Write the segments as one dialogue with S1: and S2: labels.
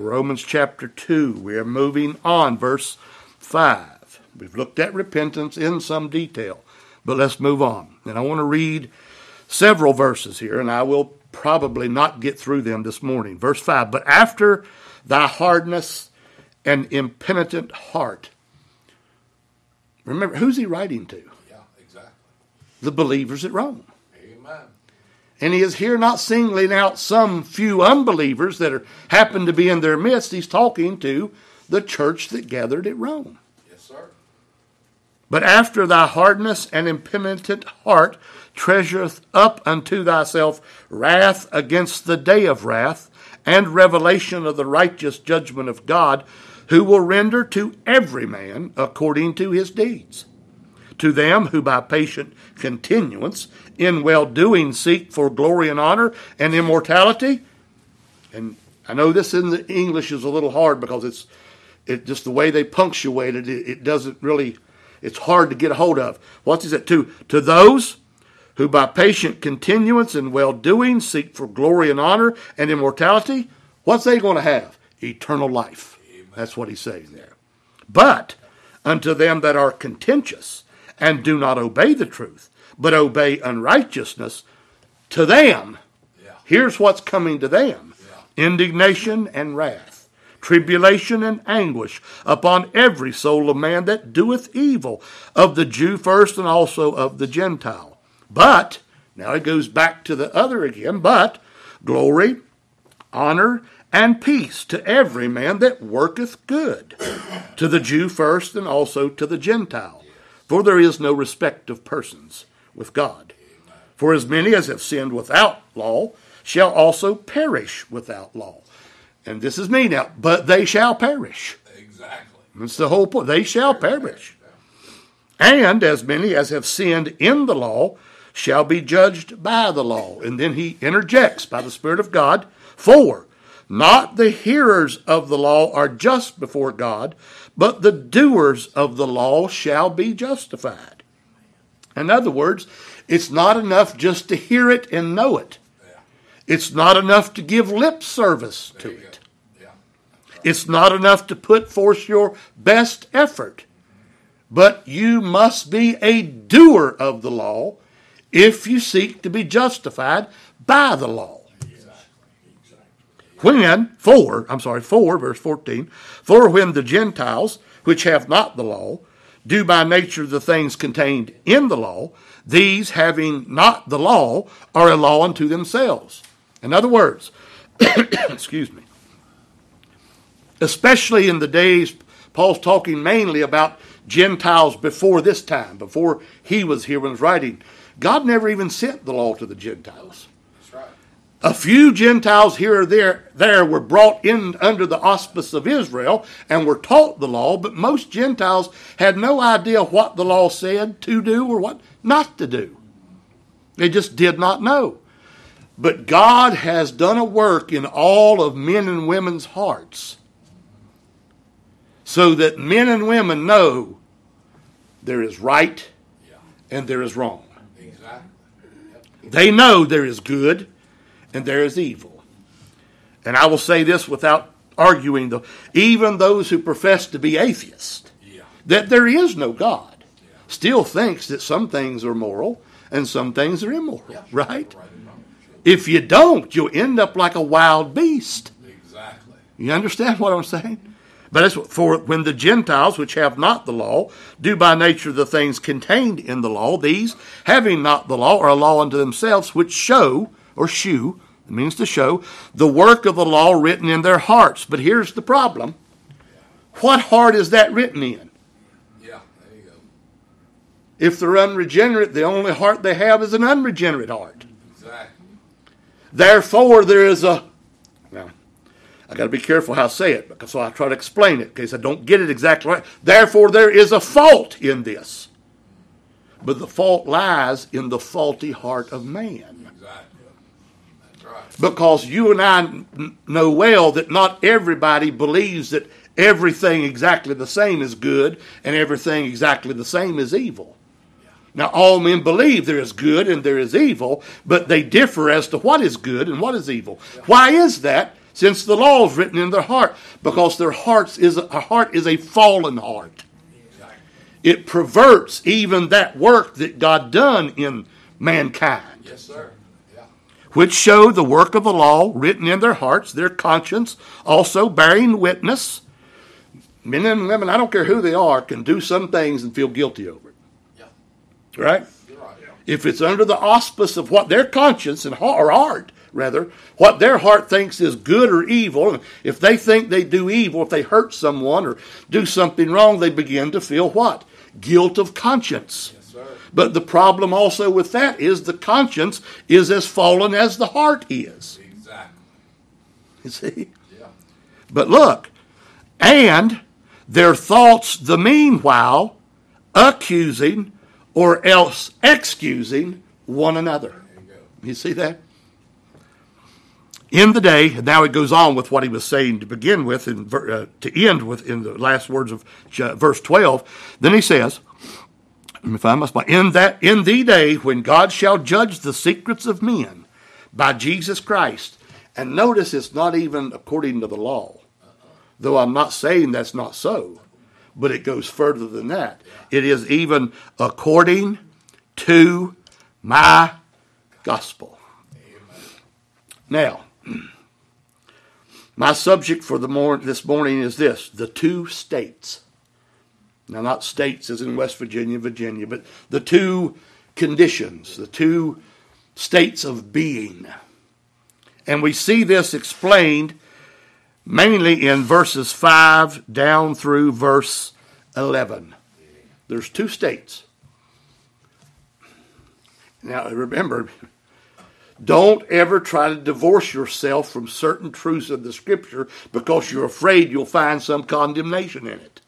S1: Romans chapter 2. We are moving on, verse 5. We've looked at repentance in some detail, but let's move on. And I want to read several verses here, and I will probably not get through them this morning. Verse 5, but after thy hardness and impenitent heart. Remember, who's he writing to?
S2: Yeah, exactly.
S1: The believers at Rome.
S2: Amen.
S1: And he is here not singling out some few unbelievers that happen to be in their midst. He's talking to the church that gathered at Rome.
S2: Yes, sir.
S1: But after thy hardness and impenitent heart treasureth up unto thyself wrath against the day of wrath and revelation of the righteous judgment of God, who will render to every man according to his deeds. To them who by patient continuance in well-doing seek for glory and honor and immortality. And I know this in the English is a little hard because it's just the way they punctuate it. It doesn't really, it's hard to get a hold of. What is it? To those who by patient continuance in well-doing seek for glory and honor and immortality. What's they going to have? Eternal life. Amen. That's what he's saying there. But unto them that are contentious and do not obey the truth, but obey unrighteousness, to them, here's what's coming to them. Indignation and wrath, tribulation and anguish upon every soul of man that doeth evil, of the Jew first and also of the Gentile. But, now it goes back to the other again, but glory, honor, and peace to every man that worketh good, to the Jew first and also to the Gentile. For there is no respect of persons with God. For as many as have sinned without law shall also perish without law. And this is me now, but they shall perish.
S2: Exactly.
S1: That's the whole point. They shall perish. And as many as have sinned in the law shall be judged by the law. And then he interjects by the Spirit of God, for not the hearers of the law are just before God, but the doers of the law shall be justified. In other words, it's not enough just to hear it and know it. It's not enough to give lip service to it. It's not enough to put forth your best effort. But you must be a doer of the law if you seek to be justified by the law. For verse 14, for when the Gentiles, which have not the law, do by nature the things contained in the law, these having not the law are a law unto themselves. In other words, excuse me, especially in the days, Paul's talking mainly about Gentiles before this time, before he was here when he was writing. God never even sent the law to the Gentiles. A few Gentiles here or there were brought in under the auspice of Israel and were taught the law, but most Gentiles had no idea what the law said to do or what not to do. They just did not know. But God has done a work in all of men and women's hearts so that men and women know there is right and there is wrong.
S2: Exactly.
S1: They know there is good and there is evil. And I will say this without arguing, though, even those who profess to be atheists, that there is no God, still thinks that some things are moral and some things are immoral, right? If you don't, you'll end up like a wild beast.
S2: Exactly.
S1: You understand what I'm saying? But that's for when the Gentiles, which have not the law, do by nature the things contained in the law, these, having not the law, are a law unto themselves, which show, or shew, it means to show, the work of the law written in their hearts. But here's the problem. What heart is that written in?
S2: Yeah, there you go.
S1: If they're unregenerate, the only heart they have is an unregenerate heart.
S2: Exactly.
S1: Therefore, there is a... Now, I got to be careful how I say it, because so I try to explain it, in case I don't get it exactly right. Therefore, there is a fault in this. But the fault lies in the faulty heart of man. Because you and I know well that not everybody believes that everything exactly the same is good and everything exactly the same is evil. Now, all men believe there is good and there is evil, but they differ as to what is good and what is evil. Why is that? since the law is written in their heart, because their heart is a fallen heart. It perverts even that work that God done in mankind.
S2: Yes, sir. Yeah.
S1: Which show the work of the law written in their hearts, their conscience, also bearing witness. Men and women, I don't care who they are, can do some things and feel guilty over it.
S2: Yeah.
S1: Right?
S2: You're right. Yeah.
S1: If it's under the auspice of what their conscience or heart, rather, what their heart thinks is good or evil, if they think they do evil, if they hurt someone or do something wrong, they begin to feel what? Guilt of conscience.
S2: Yes, sir.
S1: But the problem also with that is the conscience is as fallen as the heart is.
S2: Exactly.
S1: You see?
S2: Yeah.
S1: But look, and their thoughts the meanwhile accusing or else excusing one another.
S2: There you go.
S1: You see that? In the day, and now it goes on with what he was saying to begin with, and to end with in the last words of verse 12. Then he says, let me find my spot. In the day when God shall judge the secrets of men by Jesus Christ. And notice it's not even according to the law. Though I'm not saying that's not so. But it goes further than that. It is even according to my gospel. Now, my subject for this morning is this: the two states. Now, not states as in West Virginia, but the two conditions, the two states of being. And we see this explained mainly in verses 5 down through verse 11. There's two states. Now, remember, don't ever try to divorce yourself from certain truths of the Scripture because you're afraid you'll find some condemnation in it.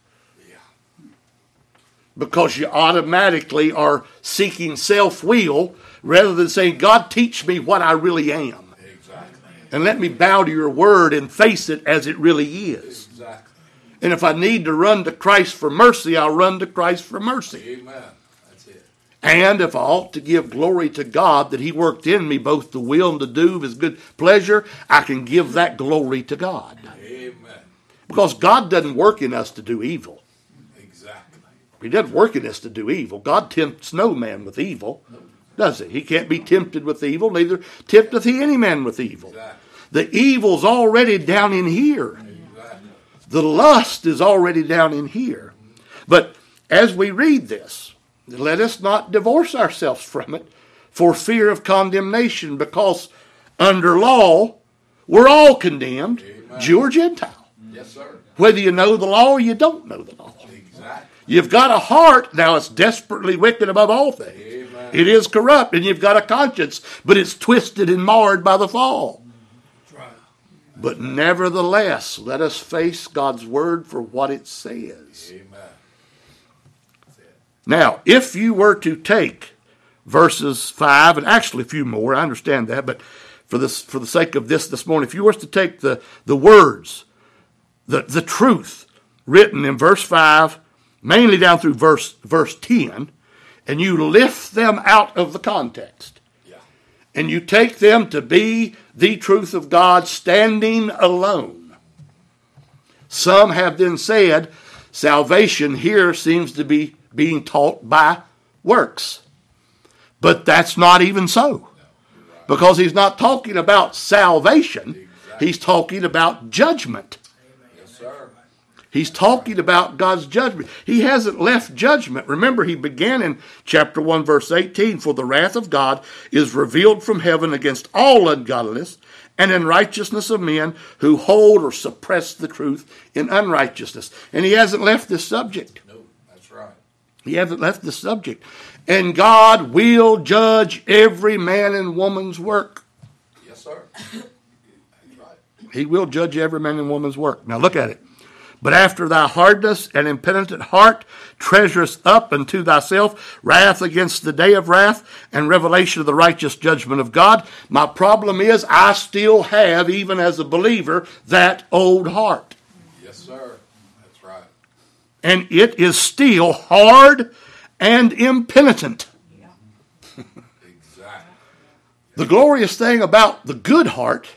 S1: Because you automatically are seeking self-will rather than saying, God, teach me what I really am.
S2: Exactly.
S1: And let me bow to your word and face it as it really is.
S2: Exactly.
S1: And if I need to run to Christ for mercy, I'll run to Christ for mercy.
S2: Amen. That's it.
S1: And if I ought to give glory to God that he worked in me both the will and the do of his good pleasure, I can give that glory to God.
S2: Amen.
S1: Because God doesn't work in us to do evil.
S2: Exactly.
S1: He doesn't work in us to do evil. God tempts no man with evil, does he? He can't be tempted with evil, neither tempteth he any man with evil.
S2: Exactly.
S1: The evil's already down in here.
S2: Exactly.
S1: The lust is already down in here. But as we read this, let us not divorce ourselves from it for fear of condemnation, because under law, we're all condemned,
S2: Amen.
S1: Jew or Gentile.
S2: Yes, sir.
S1: Whether you know the law or you don't know the law.
S2: Exactly.
S1: You've got a heart, now it's desperately wicked above all things.
S2: Amen.
S1: It is corrupt, and you've got a conscience, but it's twisted and marred by the fall.
S2: That's right.
S1: But nevertheless, let us face God's word for what it says.
S2: Amen. That's it.
S1: Now, if you were to take verses 5, and actually a few more, I understand that, but for the sake of this morning, if you were to take the words, the truth written in verse 5, mainly down through verse 10, and you lift them out of the context,
S2: Yeah.
S1: and you take them to be the truth of God standing alone. Some have then said salvation here seems to be being taught by works. But that's not even so. Because he's not talking about salvation. He's talking about judgment.
S2: Yes, sir.
S1: He's talking about God's judgment. He hasn't left judgment. Remember, he began in chapter 1, verse 18, for the wrath of God is revealed from heaven against all ungodliness and unrighteousness of men who hold or suppress the truth in unrighteousness. And he hasn't left this subject.
S2: No, that's right.
S1: He hasn't left the subject. And God will judge every man and woman's work.
S2: Yes, sir. That's right.
S1: He will judge every man and woman's work. Now look at it. But after thy hardness and impenitent heart treasurest up unto thyself wrath against the day of wrath and revelation of the righteous judgment of God. My problem is I still have, even as a believer, that old heart.
S2: Yes, sir. That's right.
S1: And it is still hard and impenitent.
S2: Exactly.
S1: The glorious thing about the good heart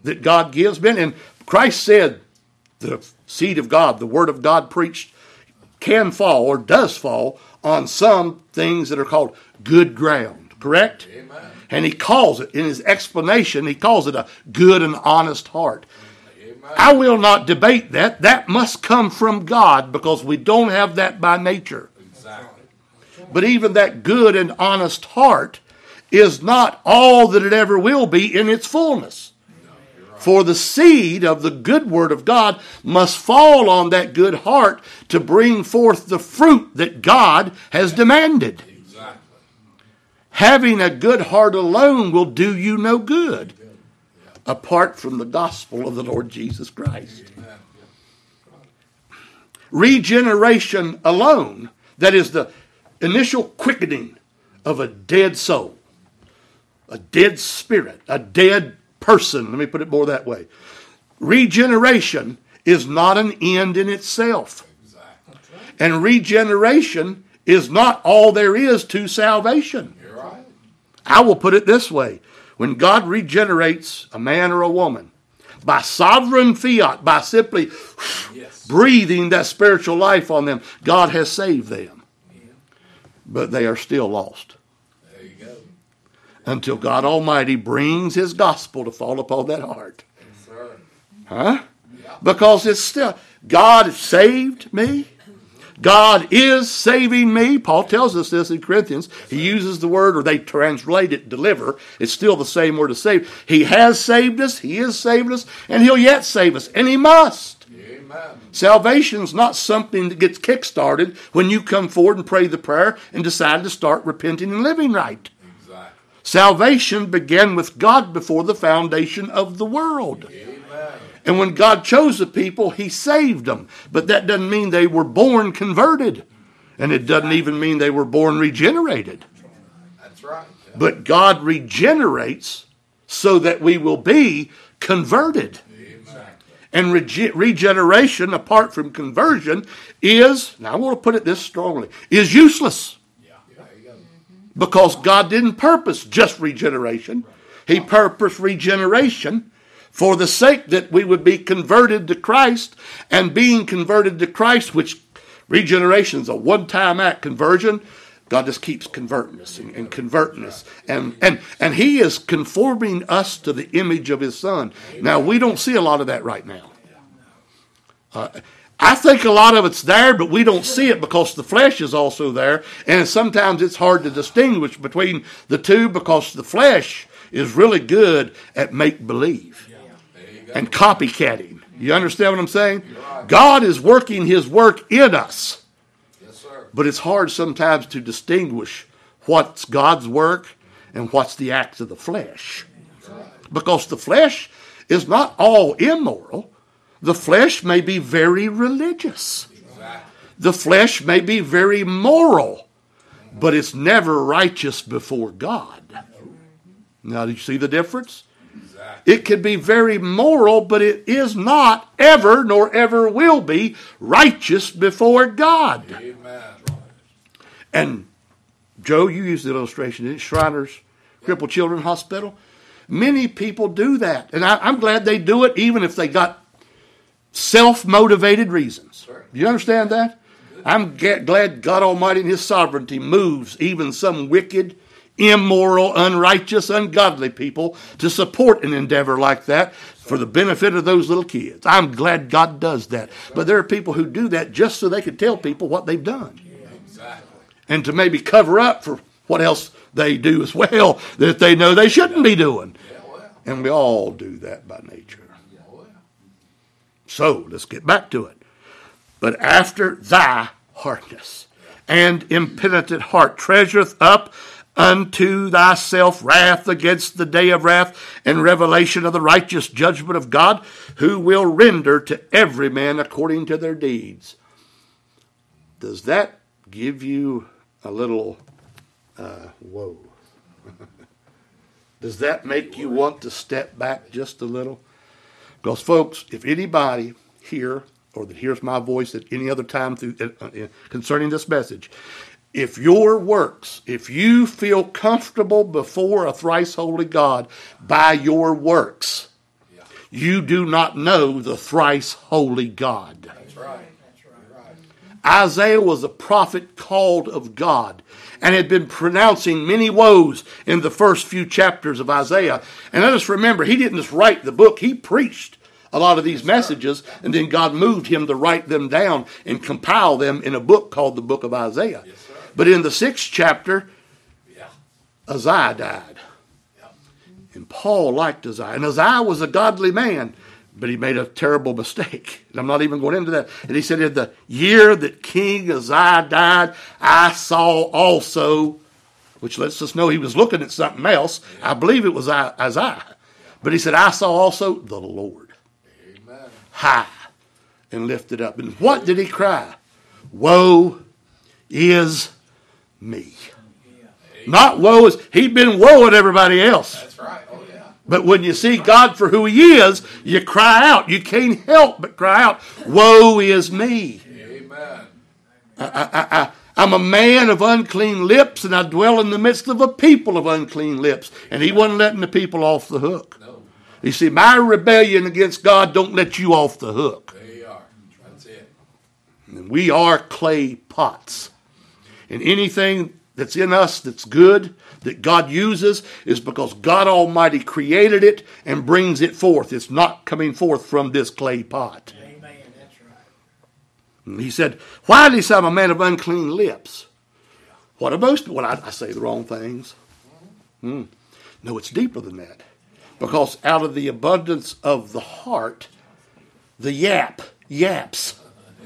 S1: that God gives men. And Christ said the seed of God, the word of God preached, can fall or does fall on some things that are called good ground. Correct?
S2: Amen.
S1: And he calls it, in his explanation, he calls it a good and honest heart.
S2: Amen.
S1: I will not debate that. That must come from God because we don't have that by nature.
S2: Exactly.
S1: But even that good and honest heart is not all that it ever will be in its fullness. For the seed of the good word of God must fall on that good heart to bring forth the fruit that God has demanded.
S2: Exactly.
S1: Having a good heart alone will do you no good apart from the gospel of the Lord Jesus Christ.
S2: Amen.
S1: Regeneration alone, that is the initial quickening of a dead soul, a dead spirit, a dead person. Let me put it more that way. Regeneration is not an end in itself.
S2: Exactly.
S1: And regeneration is not all there is to salvation.
S2: You're right.
S1: I will put it this way. When God regenerates a man or a woman, by sovereign fiat, by simply
S2: Yes.
S1: breathing that spiritual life on them, God has saved them. But they are still lost
S2: There you go.
S1: until God Almighty brings his gospel to fall upon that heart.
S2: Yes, sir.
S1: Huh? Because it's still, God saved me. God is saving me. Paul tells us this in Corinthians. He uses the word, or they translate it, deliver. It's still the same word to save. He has saved us. He is saving us. And he'll yet save us. And he must.
S2: Amen.
S1: Salvation is not something that gets kick-started when you come forward and pray the prayer and decide to start repenting and living right.
S2: Exactly.
S1: Salvation began with God before the foundation of the world.
S2: Amen.
S1: And when God chose a people, he saved them. But that doesn't mean they were born converted. And it doesn't even mean they were born regenerated.
S2: That's right. Yeah.
S1: But God regenerates so that we will be converted.
S2: Amen.
S1: And regeneration, apart from conversion, is, now I want to put it this strongly, is useless.
S2: Yeah. There you go.
S1: Because God didn't purpose just regeneration. He purposed regeneration for the sake that we would be converted to Christ, and being converted to Christ, which regeneration is a one-time act. Conversion, God just keeps converting us and converting us. And he is conforming us to the image of his Son. Now, we don't see a lot of that right now. I think a lot of it's there, but we don't see it because the flesh is also there. And sometimes it's hard to distinguish between the two because the flesh is really good at make-believe and copycatting. You understand what I'm saying? God is working his work in us.
S2: Yes, sir.
S1: But it's hard sometimes to distinguish what's God's work and what's the acts of the flesh. Because the flesh is not all immoral. The flesh may be very religious.
S2: Exactly.
S1: The flesh may be very moral. But it's never righteous before God. Now, do you see the difference?
S2: Exactly.
S1: It can be very moral, but it is not ever, nor ever will be, righteous before God.
S2: Amen.
S1: And, Joe, you used the illustration, didn't you? Shriners Crippled Children Hospital. Many people do that. And I'm glad they do it, even if they got self-motivated reasons.
S2: Sure.
S1: Do you understand that? I'm glad God Almighty in his sovereignty moves even some wicked, immoral, unrighteous, ungodly people to support an endeavor like that for the benefit of those little kids. I'm glad God does that. But there are people who do that just so they can tell people what they've done.
S2: Exactly.
S1: And to maybe cover up for what else they do as well that they know they shouldn't be doing.
S2: Yeah, well.
S1: And we all do that by nature.
S2: Yeah, well.
S1: So, let's get back to it. But after thy hardness and impenitent heart treasureth up unto thyself wrath against the day of wrath and revelation of the righteous judgment of God, who will render to every man according to their deeds. Does that give you a little, whoa? Does that make you want to step back just a little? Because, folks, if anybody here or that hears my voice at any other time concerning this message, if your works, if you feel comfortable before a thrice holy God by your works, you do not know the thrice holy God.
S2: That's right. You're right.
S1: Isaiah was a prophet called of God and had been pronouncing many woes in the first few chapters of Isaiah. And let us remember, he didn't just write the book, he preached a lot of these messages, and then God moved him to write them down and compile them in a book called the book of Isaiah.
S2: Yes, sir.
S1: But in the 6th chapter,
S2: Yeah.
S1: Isaiah died.
S2: Yeah.
S1: And Paul liked Isaiah. And Isaiah was a godly man, but he made a terrible mistake. And I'm not even going into that. And he said, in the year that King Isaiah died, I saw also, which lets us know he was looking at something else. I believe it was Isaiah. But he said, I saw also the Lord
S2: Amen.
S1: high and lifted up. And what did he cry? Woe is me. Not woe is, he'd been woeing everybody else.
S2: That's right. Oh, yeah.
S1: But when you see God for who he is, you cry out. You can't help but cry out, woe is me.
S2: Amen.
S1: I'm a man of unclean lips, and I dwell in the midst of a people of unclean lips. And he wasn't letting the people off the hook.
S2: No.
S1: You see, my rebellion against God don't let you off the hook.
S2: There you are. That's it.
S1: And we are clay pots. And anything that's in us that's good, that God uses, is because God Almighty created it and brings it forth. It's not coming forth from this clay pot.
S3: Amen. That's right.
S1: And he said, why did he say I'm a man of unclean lips? What are most? Well, I say the wrong things. No, it's deeper than that. Because out of the abundance of the heart, the yaps.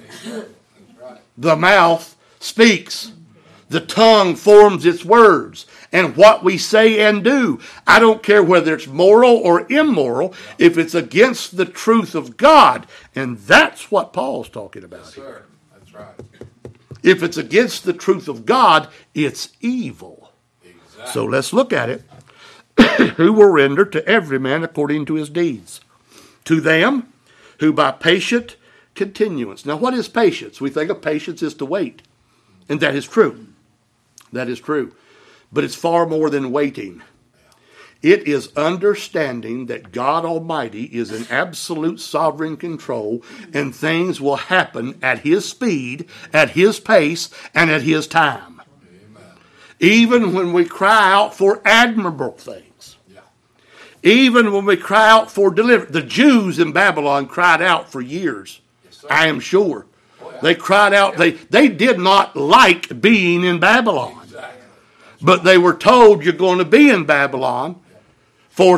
S1: The mouth speaks. The tongue forms its words. And what we say and do, I don't care whether it's moral or immoral, if it's against the truth of God. And that's what Paul's talking about
S2: Yes,
S1: here.
S2: sir. That's right.
S1: If it's against the truth of God, it's evil.
S2: Exactly.
S1: So let's look at it. Who will render to every man according to his deeds. To them who by patient continuance. Now, what is patience? We think of patience is to wait. And that is true. That is true. But it's far more than waiting. It is understanding that God Almighty is in absolute sovereign control and things will happen at his speed, at his pace, and at his time.
S2: Amen.
S1: Even when we cry out for admirable things.
S2: Yeah.
S1: Even when we cry out for deliverance. The Jews in Babylon cried out for years.
S2: Yes, sir.
S1: I am sure.
S2: Oh, yeah.
S1: They cried out. They did not like being in Babylon.
S2: Exactly.
S1: But they were told you're going to be in Babylon for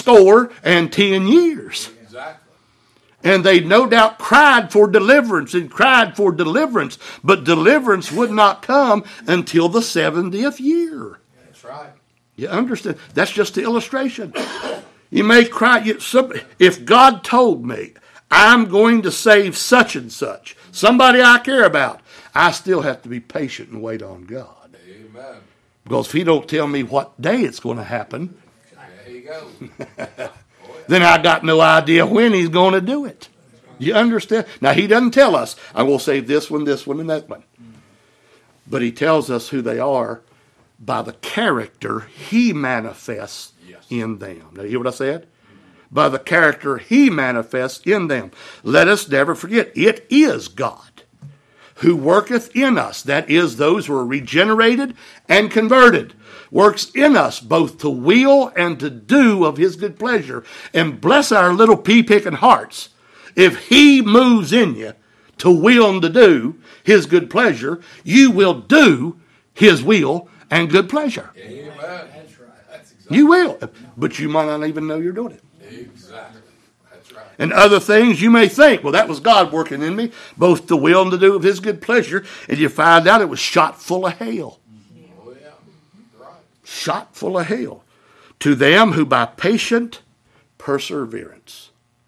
S1: 70 years.
S2: Exactly.
S1: And they no doubt cried for deliverance and cried for deliverance. But deliverance would not come until the 70th year.
S2: That's right.
S1: You understand? That's just the illustration. You may cry. If God told me I'm going to save such and such, somebody I care about, I still have to be patient and wait on God.
S2: Amen.
S1: Because if he don't tell me what day it's going to happen,
S2: There you go.
S1: then I got no idea when he's going to do it. You understand? Now, he doesn't tell us, I'm going to save this one, and that one. But he tells us who they are by the character he manifests
S2: Yes.
S1: in them. Now, you hear what I said? By the character he manifests in them. Let us never forget, it is God who worketh in us, that is, those who are regenerated and converted, works in us both to will and to do of his good pleasure. And bless our little pea-picking hearts. If he moves in you to will and to do his good pleasure, you will do his will and good pleasure.
S2: Amen.
S3: That's right.
S2: That's exactly.
S1: You will, but you might not even know you're doing it.
S2: Exactly. That's right.
S1: And other things you may think, well, that was God working in me, both to will and to do of his good pleasure, and you find out it was shot full of hail.
S2: Oh, yeah. Right.
S1: Shot full of hail. To them who by patient perseverance.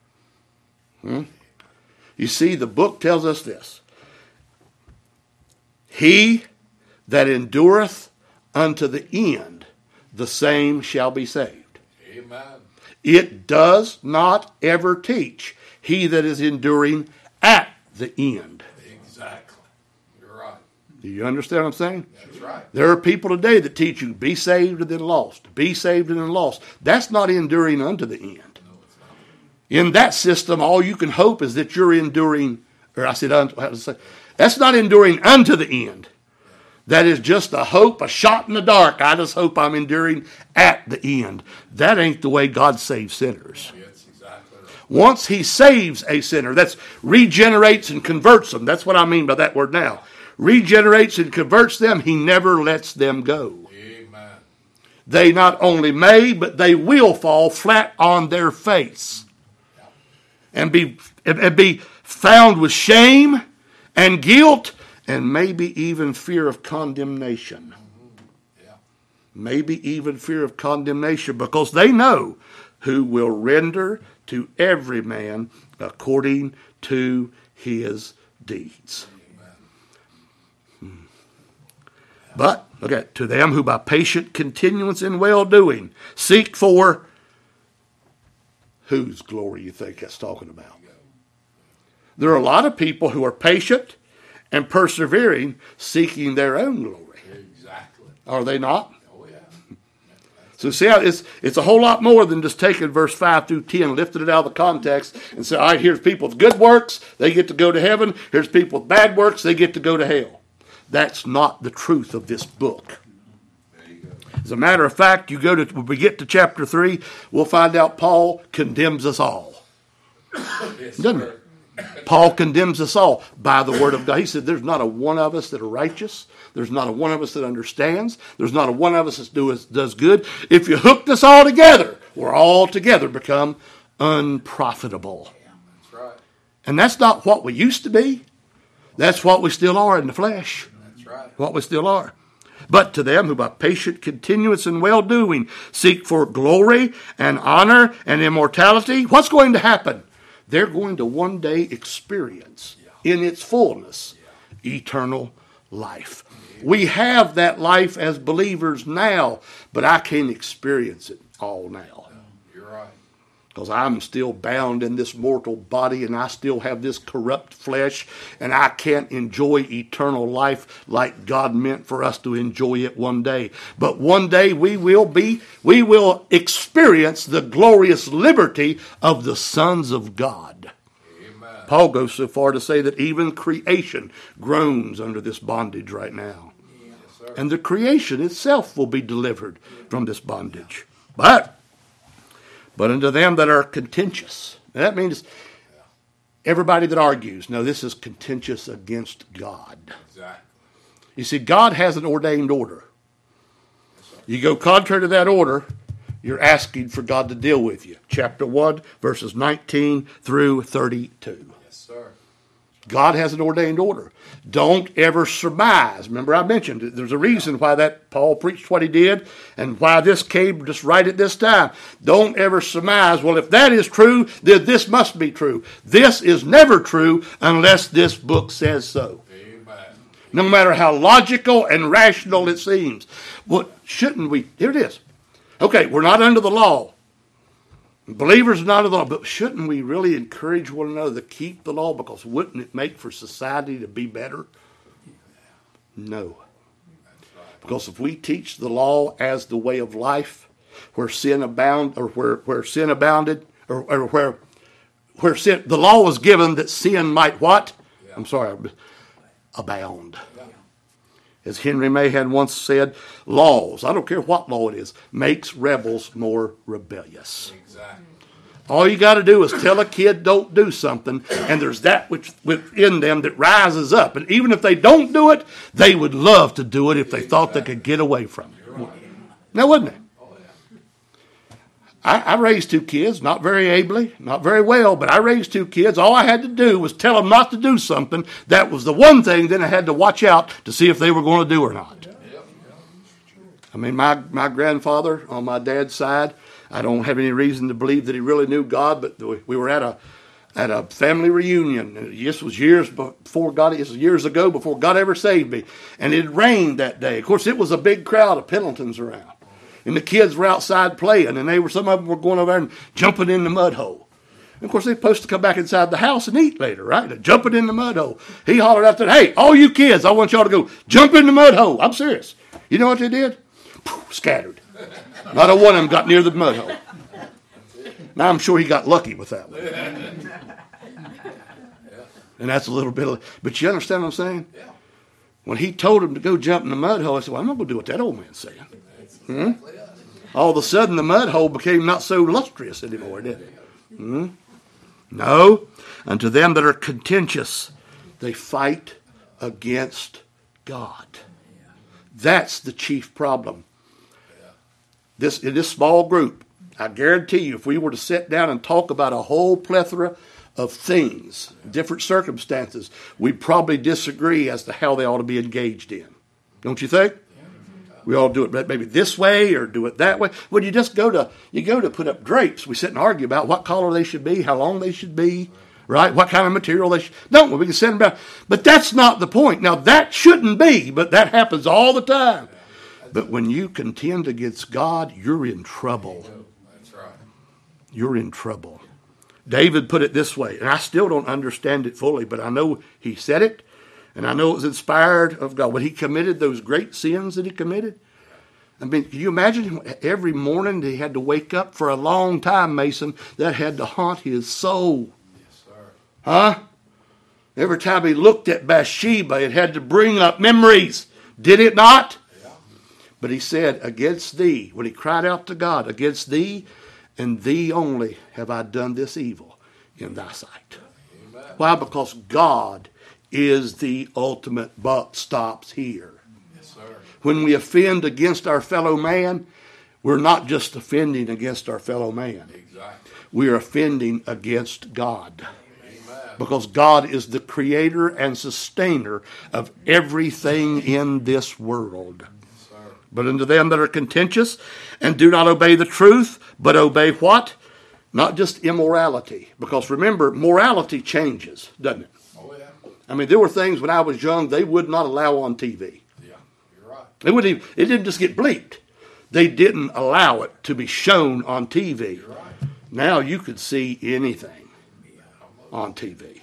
S1: You see, the book tells us this. He that endureth unto the end, the same shall be saved.
S2: Amen.
S1: It does not ever teach he that is enduring at the end.
S2: Exactly. You're right.
S1: Do you understand what I'm saying?
S2: That's right.
S1: There are people today that teach you be saved and then lost. Be saved and then lost. That's not enduring unto the end.
S2: No, it's not.
S1: In that system, all you can hope is that you're enduring, or I said, that's not enduring unto the end. That is just a hope, a shot in the dark. I just hope I'm enduring at the end. That ain't the way God saves sinners.
S2: That's exactly right.
S1: Once he saves a sinner, that's regenerates and converts them. That's what I mean by that word now. Regenerates and converts them, he never lets them go.
S2: Amen.
S1: They not only may, but they will fall flat on their face and be found with shame and guilt and maybe even fear of condemnation.
S2: Yeah.
S1: Maybe even fear of condemnation, because they know who will render to every man according to his deeds. But, okay, to them who by patient continuance in well-doing seek for whose glory you think that's talking about? There are a lot of people who are patient and persevering, seeking their own glory.
S2: Exactly.
S1: Are they not?
S2: Oh, yeah.
S1: So see how it's a whole lot more than just taking verse 5 through 10, lifting it out of the context, and say, all right, here's people with good works, they get to go to heaven. Here's people with bad works, they get to go to hell. That's not the truth of this book.
S2: There you go.
S1: As a matter of fact, when we get to chapter 3, we'll find out Paul condemns us all.
S2: Yes,
S1: Doesn't
S2: sir.
S1: it? Paul condemns us all by the word of God. He said there's not a one of us that are righteous. There's not a one of us that understands. There's not a one of us that does good. If you hooked us all together, we're all together become unprofitable.
S2: That's right.
S1: And that's not what we used to be. That's what we still are in the flesh.
S2: That's right.
S1: What we still are. But to them who by patient continuance and well-doing seek for glory and honor and immortality, what's going to happen? They're going to one day experience in its fullness eternal life. We have that life as believers now, but I can't experience it all now.
S2: You're right.
S1: Because I'm still bound in this mortal body and I still have this corrupt flesh and I can't enjoy eternal life like God meant for us to enjoy it one day. But one day we will experience the glorious liberty of the sons of God.
S2: Amen.
S1: Paul goes so far to say that even creation groans under this bondage right now.
S2: Yes, sir.
S1: And the creation itself will be delivered from this bondage. But unto them that are contentious. Now that means everybody that argues. No, this is contentious against God.
S2: Exactly.
S1: You see, God has an ordained order. You go contrary to that order, you're asking for God to deal with you. Chapter 1, verses 19 through 32.
S2: Yes, sir.
S1: God has an ordained order. Don't ever surmise. Remember I mentioned it. There's a reason why that Paul preached what he did and why this came just right at this time. Don't ever surmise, well, if that is true, then this must be true. This is never true unless this book says so.
S2: Amen.
S1: No matter how logical and rational it seems. Well, shouldn't we? Here it is. Okay, we're not under the law. Believers are not under the law, but shouldn't we really encourage one another to keep the law? Because wouldn't it make for society to be better? No. Because if we teach the law as the way of life, where sin abound, or where sin abounded, or where sin, the law was given that sin might what?
S2: Yeah.
S1: I'm sorry, abound. As Henry Mahan once said, laws, I don't care what law it is, makes rebels more rebellious.
S2: Exactly.
S1: All you got to do is tell a kid don't do something, and there's that which within them that rises up. And even if they don't do it, they would love to do it if they thought they could get away from it. Now, wouldn't it? I raised 2 kids, not very ably, not very well, but I raised 2 kids. All I had to do was tell them not to do something. That was the one thing. Then I had to watch out to see if they were going to do or not. I mean, my grandfather on my dad's side, I don't have any reason to believe that he really knew God, but we were at a family reunion. This was years before God. It was years ago before God ever saved me, and it rained that day. Of course, it was a big crowd of Pendletons around. And the kids were outside playing, and some of them were going over there and jumping in the mud hole. And of course, they're supposed to come back inside the house and eat later, right? They're jumping in the mud hole. He hollered out there, hey, all you kids, I want y'all to go jump in the mud hole. I'm serious. You know what they did? Scattered. Not a one of them got near the mud hole. Now, I'm sure he got lucky with that one. And that's a little bit of, but you understand what I'm saying?
S2: Yeah.
S1: When he told him to go jump in the mud hole, I said, well, I'm not going to do what that old man's saying. All of a sudden, the mud hole became not so lustrous anymore, did it? No. Unto them that are contentious, they fight against God. That's the chief problem. In this small group, I guarantee you, if we were to sit down and talk about a whole plethora of things, different circumstances, we'd probably disagree as to how they ought to be engaged in. Don't you think? We all do it maybe this way or do it that way. When you just go to put up drapes, we sit and argue about what color they should be, how long they should be, right? What kind of material they should. Don't we? We can sit about. But that's not the point. Now that shouldn't be, but that happens all the time. But when you contend against God, you're in trouble.
S2: That's right.
S1: You're in trouble. David put it this way, and I still don't understand it fully, but I know he said it. And I know it was inspired of God. When he committed those great sins that he committed. I mean, can you imagine every morning he had to wake up for a long time, Mason, that had to haunt his soul?
S2: Yes, sir.
S1: Huh? Every time he looked at Bathsheba, it had to bring up memories. Did it not?
S2: Yeah.
S1: But he said, against thee, when he cried out to God, against thee and thee only have I done this evil in thy sight.
S2: Amen.
S1: Why? Because God is the ultimate buck stops here.
S2: Yes, sir.
S1: When we offend against our fellow man, we're not just offending against our fellow man.
S2: Exactly.
S1: We are offending against God.
S2: Amen.
S1: Because God is the creator and sustainer of everything in this world.
S2: Yes, sir.
S1: But unto them that are contentious and do not obey the truth, but obey what? Not just immorality. Because remember, morality changes, doesn't it?
S2: Oh, yeah.
S1: I mean, there were things when I was young they would not allow on TV.
S2: Yeah, you're right.
S1: It didn't just get bleeped. They didn't allow it to be shown on TV.
S2: You're right.
S1: Now you could see anything on TV.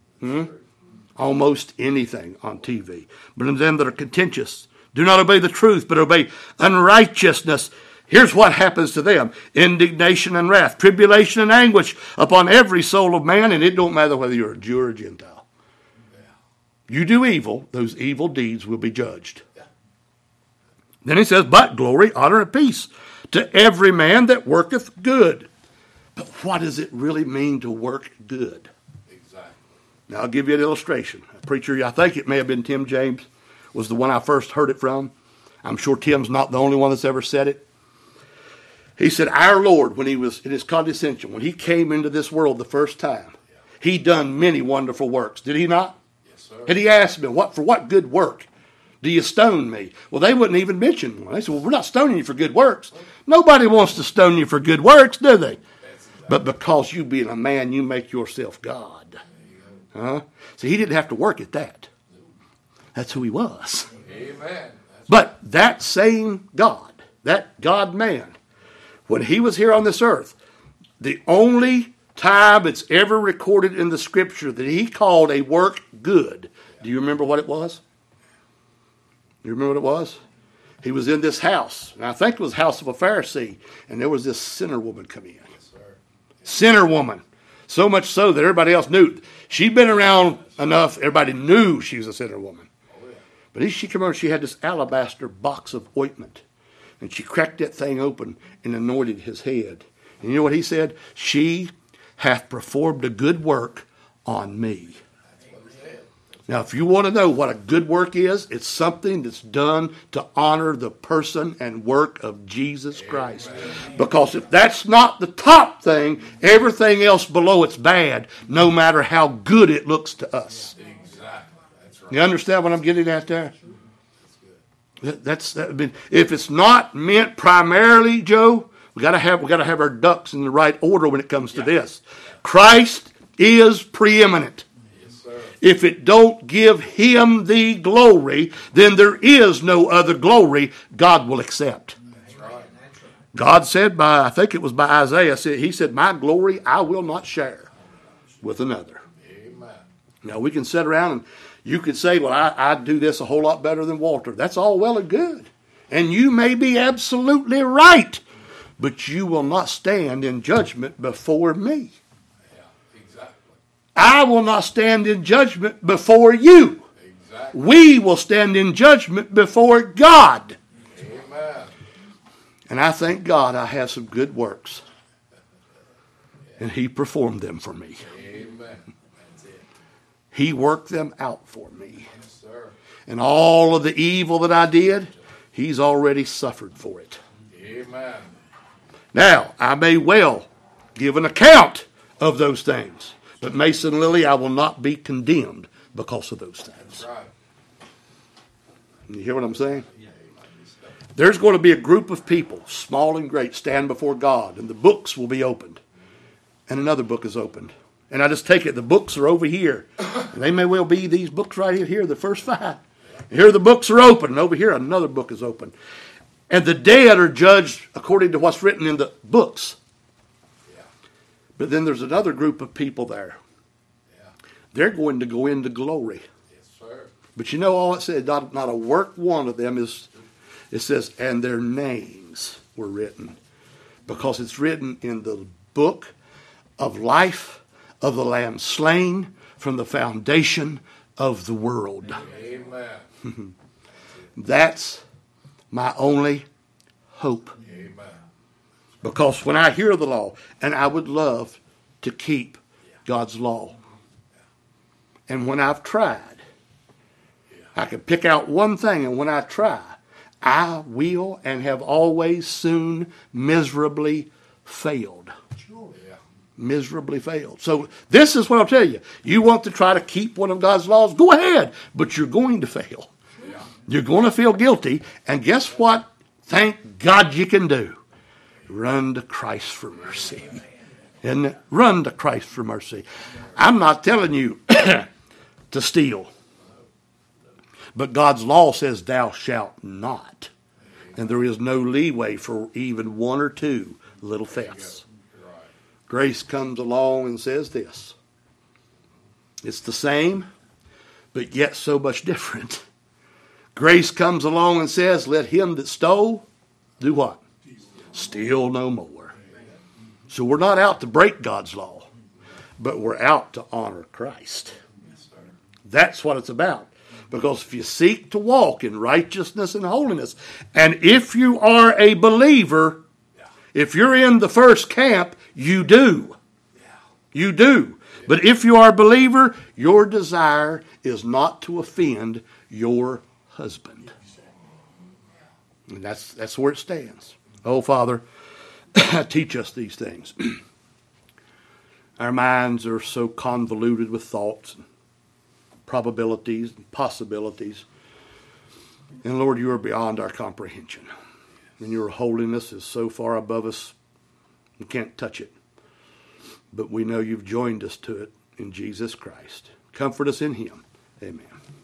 S1: Almost anything on TV. But in them that are contentious, do not obey the truth, but obey unrighteousness. Here's what happens to them. Indignation and wrath, tribulation and anguish upon every soul of man, and it don't matter whether you're a Jew or a Gentile. You do evil, those evil deeds will be judged.
S2: Yeah.
S1: Then he says, but glory, honor, and peace to every man that worketh good. But what does it really mean to work good?
S2: Exactly.
S1: Now, I'll give you an illustration. A preacher, I think it may have been Tim James, was the one I first heard it from. I'm sure Tim's not the only one that's ever said it. He said, our Lord, when he was in his condescension, when he came into this world the first time, he done many wonderful works. Did he not? And he asked me, for what good work do you stone me? Well, they wouldn't even mention one. They said, well, we're not stoning you for good works. Nobody wants to stone you for good works, do they? But because you being a man, you make yourself God. See, he didn't have to work at that. That's who he was.
S2: Amen.
S1: But that same God, that God-man, when he was here on this earth, the only time it's ever recorded in the scripture that he called a work good. Do you remember what it was? You remember what it was? He was in this house, and I think it was the house of a Pharisee, and there was this sinner woman come in.
S2: Yes, sir.
S1: Sinner woman. So much so that everybody else knew. She'd been around enough, everybody knew she was a sinner woman.
S2: Oh, yeah.
S1: But she came over, she had this alabaster box of ointment, and she cracked that thing open and anointed his head. And you know what he said? She hath performed a good work on me. Now, if you want to know what a good work is, it's something that's done to honor the person and work of Jesus Christ. Because if that's not the top thing, everything else below it's bad, no matter how good it looks to us.
S2: Exactly. That's right.
S1: You understand what I'm getting at there? I mean, if it's not meant primarily, Joe, we got to have our ducks in the right order when it comes to this. Christ is preeminent. If it don't give him the glory, then there is no other glory God will accept.
S2: That's right.
S1: God said I think it was by Isaiah, he said, my glory I will not share with another.
S2: Amen.
S1: Now we can sit around and you could say, well, I do this a whole lot better than Walter. That's all well and good. And you may be absolutely right. but you will not stand in judgment before me.
S2: Yeah, exactly.
S1: I will not stand in judgment before you.
S2: Exactly.
S1: We will stand in judgment before God.
S2: Amen.
S1: And I thank God I have some good works. And He performed them for me.
S2: Amen. That's it.
S1: He worked them out for me.
S2: Yes, sir.
S1: And all of the evil that I did, He's already suffered for it.
S2: Amen.
S1: Now, I may well give an account of those things. But Mason Lily, I will not be condemned because of those things.
S2: That's right.
S1: You hear what I'm saying? There's going to be a group of people, small and great, stand before God, and the books will be opened. And another book is opened. And I just take it, the books are over here. And they may well be these books right here, the first 5. And here the books are open, and over here another book is open. And the dead are judged according to what's written in the books.
S2: Yeah.
S1: But then there's another group of people there.
S2: Yeah.
S1: They're going to go into glory.
S2: Yes, sir.
S1: But you know all it said, not a work one of them is, it says, and their names were written. Because it's written in the book of life of the Lamb slain from the foundation of the world.
S2: Amen.
S1: That's my only hope.
S2: Amen.
S1: Because when I hear the law, and I would love to keep God's law. And when I've tried, I can pick out one thing, and when I try, I will and have always soon miserably failed.
S2: Yeah.
S1: Miserably failed. So this is what I'll tell you. You want to try to keep one of God's laws? Go ahead. But you're going to fail.
S2: Yeah.
S1: You're going to feel guilty. And guess what? Thank God you can do. Run to Christ for mercy. Isn't it? Run to Christ for mercy. I'm not telling you to steal. But God's law says thou shalt not. And there is no leeway for even 1 or 2 little thefts.
S2: You're right.
S1: Grace comes along and says this. It's the same, but yet so much different. Grace comes along and says, let him that stole do what? Steal no more. So we're not out to break God's law, but we're out to honor Christ. That's what it's about. Because if you seek to walk in righteousness and holiness, and if you are a believer, if you're in the first camp, you do. You do. But if you are a believer, your desire is not to offend your husband. And that's where it stands. Oh, Father, teach us these things. Our minds are so convoluted with thoughts and probabilities and possibilities. And Lord, you are beyond our comprehension. And your holiness is so far above us, we can't touch it. But we know you've joined us to it in Jesus Christ. Comfort us in him. Amen.